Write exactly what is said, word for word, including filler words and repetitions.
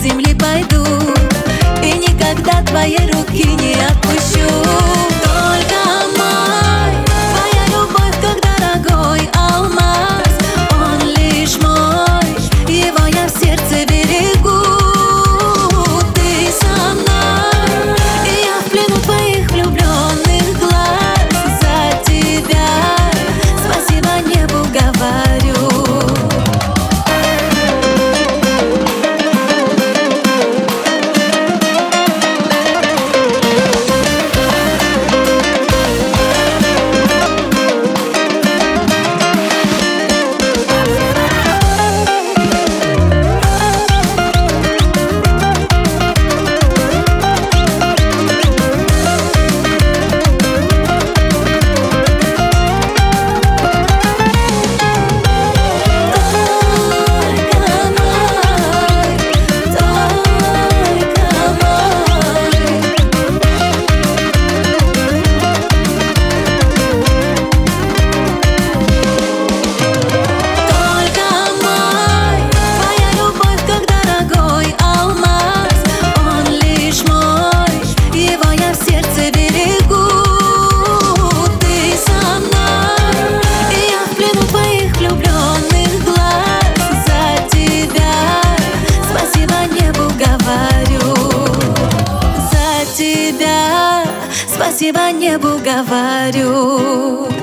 земли пойду и никогда твоей руки не отпущу. Только мой, твоя любовь как дорогой алмаз, он лишь мой, его я в сердце берегу. Ты со мной, и я в плену твоих влюбленных глаз. За тебя спасибо небу говорю. Спасибо небу говорю.